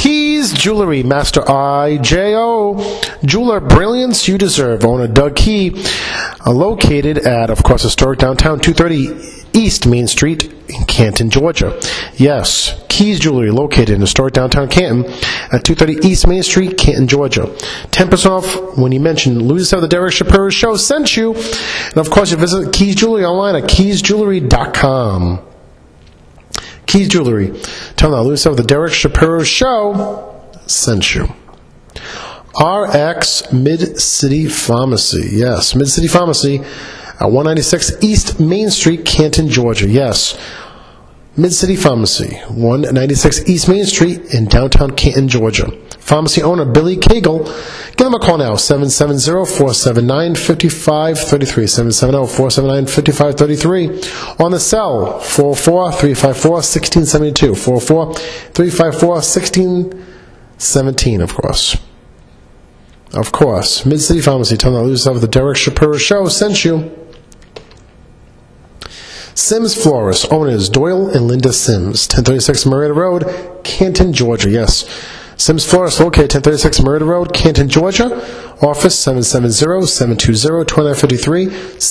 Keys Jewelry, Master I.J.O. Jeweler Brilliance You Deserve. Owner Doug Key. Located at, of course, historic downtown 230 East Main Street in Canton, Georgia. Yes, Keys Jewelry, located in historic downtown Canton at 230 East Main Street, Canton, Georgia. 10% off when you mention Lose of the Derek Shapiro Show sent you. And, of course, you visit Keys Jewelry online at keysjewelry.com. Keys Jewelry. Tell them Lose of the Derek Shapiro Show sent you. RX Mid-City Pharmacy. Yes, Mid-City Pharmacy at 196 East Main Street, Canton, Georgia. Yes, Mid-City Pharmacy, 196 East Main Street in downtown Canton, Georgia. Pharmacy owner Billy Cagle. Give them a call now, 770-479-5533, 770-479-5533. On the cell, 44354-1672, 44354-1617, of course. Of course, Mid-City Pharmacy, tell them to lose of the Derek Shapiro Show sent you. Sims Florist, owners Doyle and Linda Sims, 1036 Marietta Road, Canton, Georgia. Yes, Sims Florist, located 1036 Marietta Road, Canton, Georgia. Office 770-720-2953,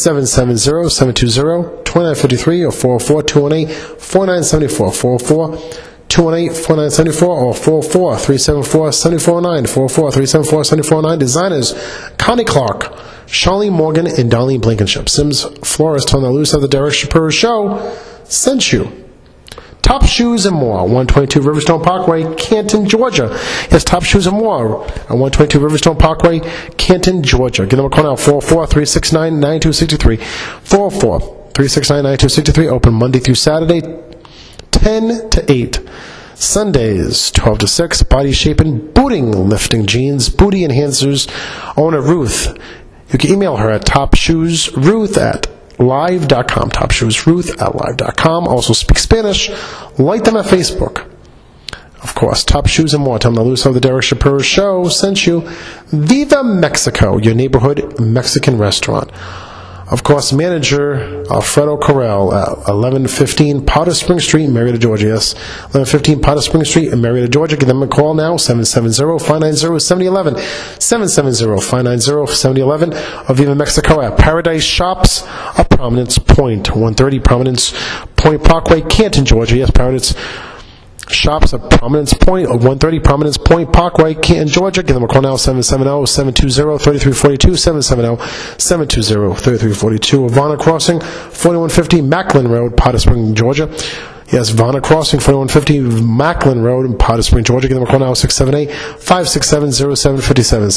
770-720-2953, or 404-218-4974, 404-218-4974, or 44374-7409, 44374-7409. Designers Connie Clark, Charlene Morgan, and Darlene Blankenship. Sims Florist, telling the loose of the Derek Shapiro Show sent you. Top Shoes and More, 122 Riverstone Parkway, Canton, Georgia. Yes, Top Shoes and More at 122 Riverstone Parkway, Canton, Georgia. Give them a call now, 404-369-9263, 404-369-9263. Open Monday through Saturday, 10 to 8. Sundays, 12 to 6. Body shaping, booting, lifting jeans, booty enhancers. Owner Ruth. You can email her at topshoesruth@live.com. Topshoesruth@live.com. Also speak Spanish. Like them at Facebook. Of course, Top Shoes and More. Tell them the loose of the Derek Shapiro Show sent you. Viva Mexico, your neighborhood Mexican restaurant. Of course, manager Alfredo Corral at 1115 Powder Spring Street in Marietta, Georgia. Yes, 1115 Powder Spring Street in Marietta, Georgia. Give them a call now, 770-590-7011, 770-590-7011. Of Viva Mexico at Paradise Shops of Prominence Point, 130 Prominence Point Parkway, Canton, Georgia. Yes, Paradise Shops at Prominence Point, 130 Prominence Point Parkway, Canton, Georgia. Give them a call now, 770-720-3342, 770-720-3342. Ivana Crossing, 4150 Macklin Road, Powder Spring, Georgia. Yes, Ivana Crossing, 4150 Macklin Road in Powder Spring, Georgia. Give them a call now, 678-567-0757,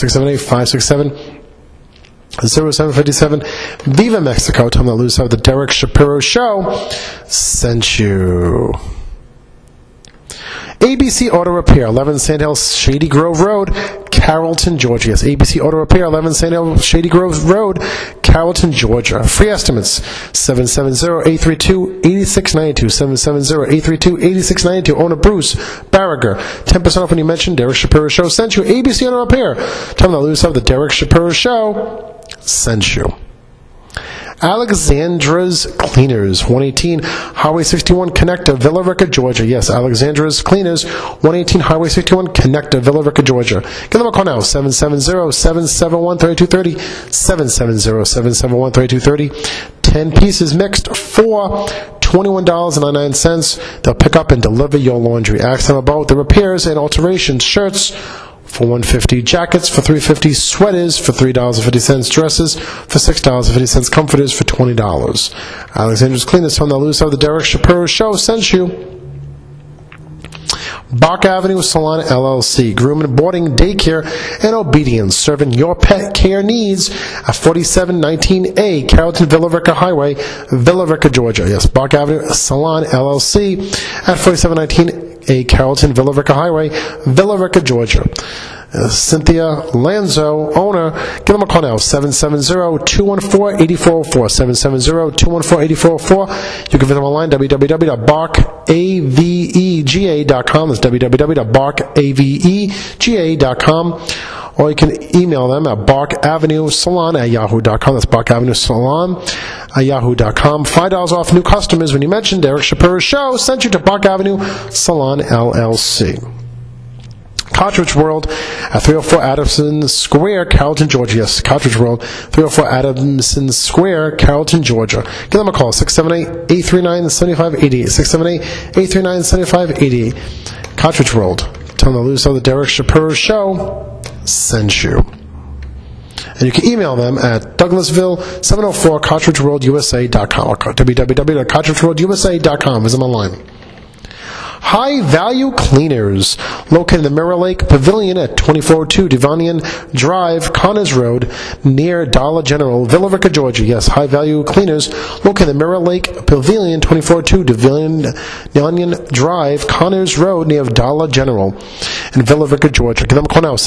678-567-0757. Viva Mexico, tell them to lose out the Derek Shapiro Show sent you. ABC Auto Repair, 11 Sandhill Shady Grove Road, Carrollton, Georgia. Yes, ABC Auto Repair, 11 Sandhill Shady Grove Road, Carrollton, Georgia. Free estimates, 770-832-8692, 770-832-8692. Owner Bruce Barriger, 10% off when you mention Derek Shapiro Show sent you. ABC Auto Repair, tell them to lose of the Derek Shapiro Show sent you. Alexandra's Cleaners, 118 Highway 61, Connector, Villa Rica, Georgia. Yes, Alexandra's Cleaners, 118 Highway 61, Connector, Villa Rica, Georgia. Give them a call now, 770-771-3230, 770-771-3230. 10 pieces mixed for $21.99. They'll pick up and deliver your laundry. Ask them about the repairs and alterations. Shirts for $150, jackets for $350, sweaters for $3.50, dresses for $6.50, comforters for $20. Alexandra's Cleaners from the loose of the Derek Shapiro Show sent you. Bach Avenue Salon LLC, grooming, boarding, daycare, and obedience, serving your pet care needs at 4719A Carrollton Villa Rica Highway, Villa Rica, Georgia. Yes, Bach Avenue Salon LLC at 4719A Carrollton Villa Rica Highway, Villa Rica, Georgia. Cynthia Lanzo, owner. Give them a call now, 770-214-8404, 770-214-8404. You can visit them online, www.barkavega.com. That's www.barkavega.com. Or you can email them at barkavenuesalon@yahoo.com. That's barkavenuesalon@yahoo.com. $5 off new customers when you mention Derek Shapiro's show. Sent you to Bark Avenue Salon LLC. Cartridge World at 304 Adamson Square, Carrollton, Georgia. Yes, Cartridge World, 304 Adamson Square, Carrollton, Georgia. Give them a call, 678-839-7588. 678-839-7588. Cartridge World. Tell them to lose how the Derek Shapiro Show sent you. And you can email them at Douglasville704CartridgeWorldUSA.com or www.CartridgeWorldUSA.com. Visit them online. High Value Cleaners, located in the Mirror Lake Pavilion at 2402 Devonian Drive, Connors Road, near Dollar General, Villa Rica, Georgia. Yes, High Value Cleaners, located in the Mirror Lake Pavilion, 2402 Devonian Drive, Connors Road, near Dollar General in Villa Rica, Georgia. Give them a call now,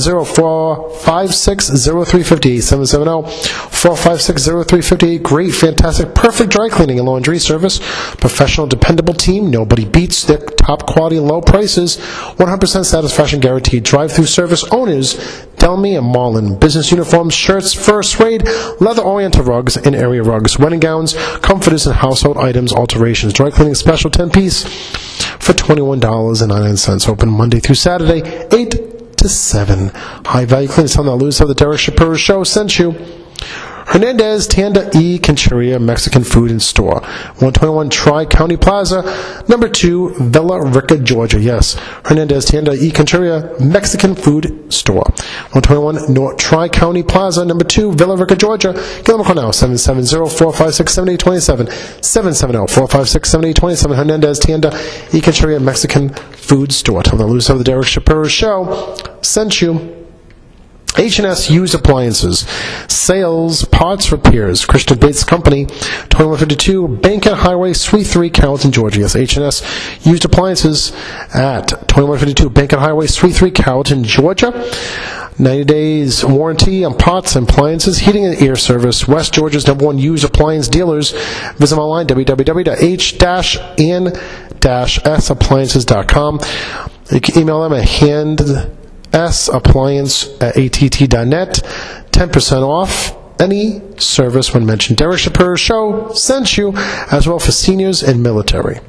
770-456-0358, 770-456-0358. Great, fantastic, perfect dry cleaning and laundry service. Professional, dependable team. Nobody beats their top quality, low prices, 100% satisfaction guaranteed. Drive-through service owners, Delmy and Marlin. Business uniforms, shirts, fur, suede, leather-oriented rugs, and area rugs, wedding gowns, comforters, and household items alterations. Dry cleaning special 10-piece for $21.99. Open Monday through Saturday, 8 to 7. High Value Cleaners. Tell them to lose how the Derek Shapiro Show sent you. Hernandez Tienda y Cancheria Mexican Food and Store, 121 Tri-County Plaza, number 2, Villa Rica, Georgia. Yes, Hernandez Tienda y Cancheria Mexican Food Store, 121 North Tri-County Plaza, number 2, Villa Rica, Georgia. Give them a call now, 770-456-7827, 770-456-7827, Hernandez Tienda y Cancheria Mexican Food Store. Tell them to lose how the Derek Shapiro Show sent you. H&S Used Appliances, Sales, Parts, Repairs, Christian Bates Company, 2152 Bankhead Highway, Suite 3, Carrollton, Georgia. Yes, H&S Used Appliances at 2152 Bankhead Highway, Suite 3, Carrollton, Georgia. 90 days warranty on pots and appliances, heating and air service. West Georgia's #1 used appliance dealers. Visit them online, www.h-n-sappliances.com. You can email them at handSappliance@att.net. 10% off any service when mentioned. Derek Shapiro Show sent you, as well for seniors and military.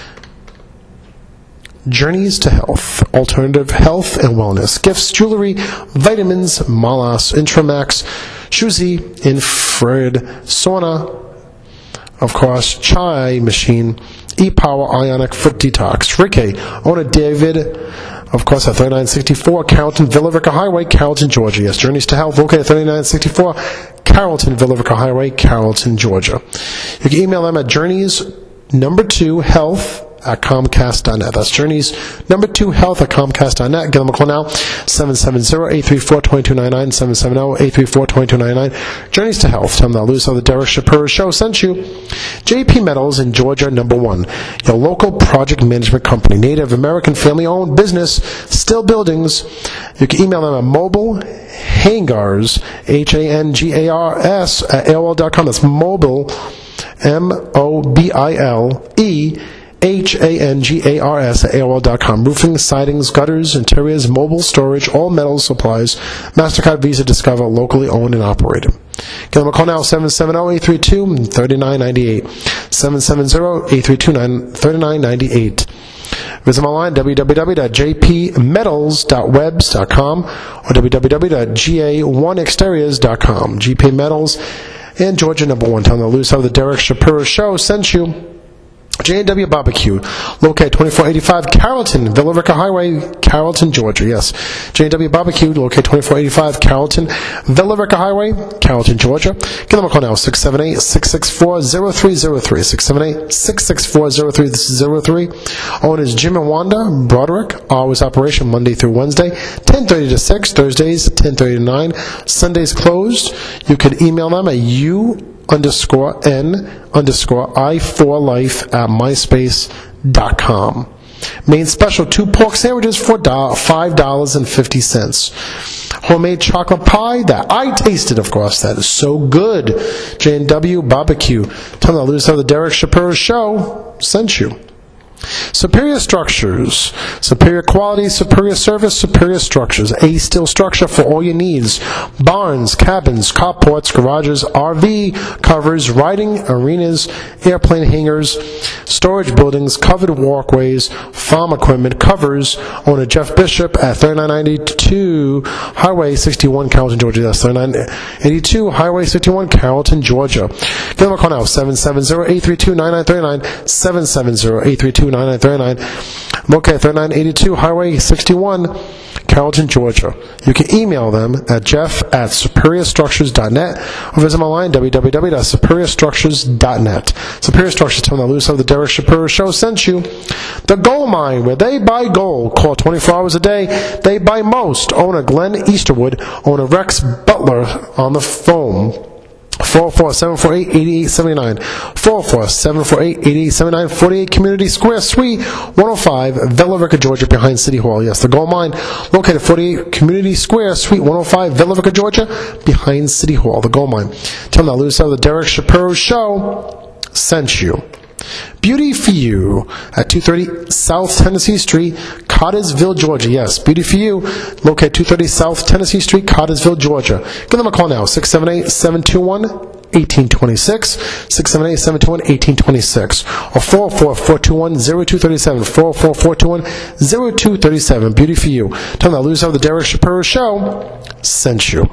Journeys to Health, alternative health and wellness, gifts, jewelry, vitamins, Malas, Intramax, Shuzi, Infrared, Sauna, of course, Chai Machine, E-Power Ionic Foot Detox, Ricky, owner David, of course, at 3964 Carrollton, Villa Rica Highway, Carrollton, Georgia. Yes, Journeys to Health, located at 3964 Carrollton, Villa Rica Highway, Carrollton, Georgia. You can email them at journeys2health@comcast.net. That's journeys2health@comcast.net. Give them a call now, 770-834-2299, 770-834-2299. Journeys to Health. Tell them that Lewis of the Derek Shapiro Show sent you. JP Metals in Georgia, #1. Your local project management company. Native American family-owned business. Still buildings. You can email them at mobile hangars, HANGARS, at AOL.com. That's mobile, MOBILE, HANGARS at AOL.com. Roofing, sidings, gutters, interiors, mobile storage, all metal supplies. MasterCard, Visa, Discover, locally owned and operated. Give them a call now, 770-832-3998. 770-832-3998. Visit them online, www.jpmetals.webs.com or www.ga1exteriors.com. GP Metals and Georgia, #1. Tell them to lose how the Derek Shapiro Show sent you. J&W Barbecue, located 2485 Carrollton, Villa Rica Highway, Carrollton, Georgia. Yes, J&W Barbecue, located 2485 Carrollton, Villa Rica Highway, Carrollton, Georgia. Give them a call now, 678-664-0303, 678-664-0303. Owners Jim and Wanda Broderick, hours operation Monday through Wednesday, 10:30 to 6, Thursdays 10:30 to 9, Sundays closed. You could email them at u_n_I4life@myspace.com. Main special, 2 pork sandwiches for $5.50. Homemade chocolate pie that I tasted, of course. That is so good. J&W Barbecue. Tell them to lose how the Derek Shapiro Show sent you. Superior Structures. Superior quality, superior service, superior structures. A steel structure for all your needs. Barns, cabins, carports, garages, RV covers, riding arenas, airplane hangars, storage buildings, covered walkways, farm equipment covers. Owner Jeff Bishop at 3982 Highway 61, Carrollton, Georgia. That's 3982 Highway 61, Carrollton, Georgia. Give them a call now, 770-832-9939, 770-832-9939. Located 3982 Highway 61, Carrollton, Georgia. You can email them at jeff@superiorstructures.net or visit them online, www.superiorstructures.net. Superior Structures, telling the loose of the Derek Shapiro Show sent you. The Gold Mine, where they buy gold. Call 24 hours a day. They buy most. Owner Glenn Easterwood. Owner Rex Butler on the phone. 404-748-8879. 404-748-8879. 48 Community Square, Suite 105, Villa Rica, Georgia, behind City Hall. Yes, the Gold Mine, located 48 Community Square, Suite 105, Villa Rica, Georgia, behind City Hall. The Gold Mine. Tell them that Lou the Derek Shapiro Show sent you. Beauty for You at 230 South Tennessee Street, Cartersville, Georgia. Yes, Beauty for You, located 230 South Tennessee Street, Cartersville, Georgia. Give them a call now, 678-721-1826, 678-721-1826, or 444-421-0237, 444-421-0237. Beauty for You. Tell them that Lou the Derek Shapiro Show sent you.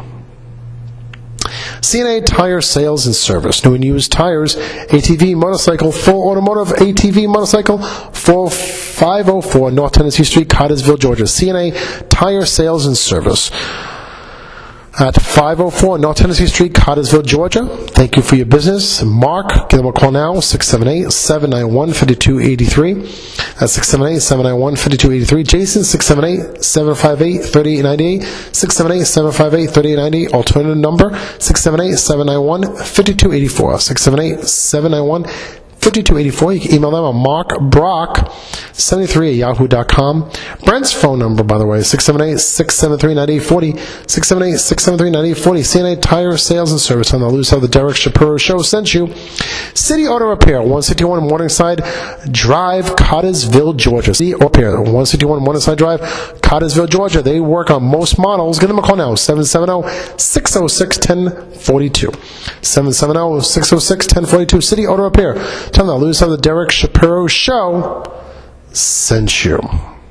CNA Tire Sales and Service. New and used tires, ATV, motorcycle, full automotive, ATV, motorcycle, 504 North Tennessee Street, Cartersville, Georgia. CNA Tire Sales and Service. At 504 North Tennessee Street, Cartersville, Georgia. Thank you for your business. Mark, give them a call now, 678-791-5283. That's 678-791-5283. Jason, 678-758-3898. 678-758-3898. Alternative number, 678-791-5284. 678-791-5284. You can email them on markbrock73@yahoo.com. Brent's phone number, by the way, 678-673-9840. 678-673-9840. CNA Tire Sales and Service. On the loose, how the Derek Shapiro Show sent you. City Auto Repair, 161 Morningside Drive, Cartersville, Georgia. City Auto Repair, 161 Morningside Drive, Cartersville, Georgia. They work on most models. Give them a call now, 770-606-1042. 770-606-1042. City Auto Repair. Tell them that Lou the Derek Shapiro Show sent you.